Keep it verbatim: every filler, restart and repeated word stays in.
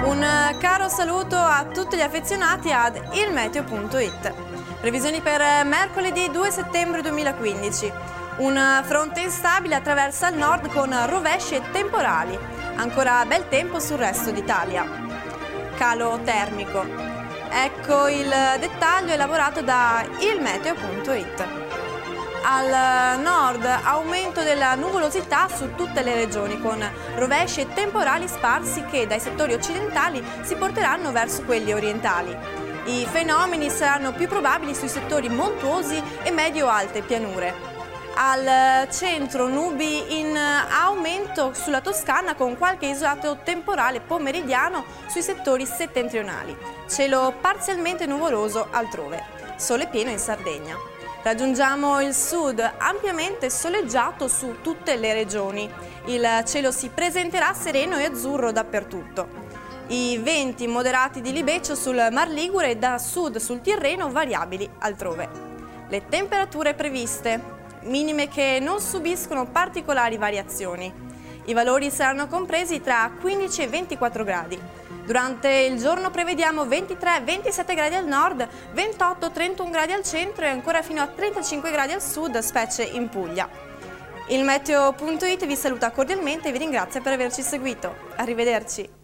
Un caro saluto a tutti gli affezionati ad ilmeteo punto it. Previsioni per mercoledì due settembre duemilaquindici. Un fronte instabile attraversa il nord con rovesci e temporali. Ancora bel tempo sul resto d'Italia. Calo termico. Ecco il dettaglio elaborato da ilmeteo punto it. Al nord aumento della nuvolosità su tutte le regioni con rovesci e temporali sparsi che dai settori occidentali si porteranno verso quelli orientali. I fenomeni saranno più probabili sui settori montuosi e medio-alte pianure. Al centro nubi in aumento sulla Toscana con qualche isolato temporale pomeridiano sui settori settentrionali. Cielo parzialmente nuvoloso altrove. Sole pieno in Sardegna. Raggiungiamo il sud ampiamente soleggiato su tutte le regioni. Il cielo si presenterà sereno e azzurro dappertutto. I venti moderati di libeccio sul Mar Ligure e da sud sul Tirreno variabili altrove. Le temperature previste, minime che non subiscono particolari variazioni. I valori saranno compresi tra quindici e ventiquattro gradi. Durante il giorno prevediamo ventitré ventisette gradi al nord, ventotto trentuno gradi al centro e ancora fino a trentacinque gradi al sud, specie in Puglia. ilmeteo punto it vi saluta cordialmente e vi ringrazia per averci seguito. Arrivederci.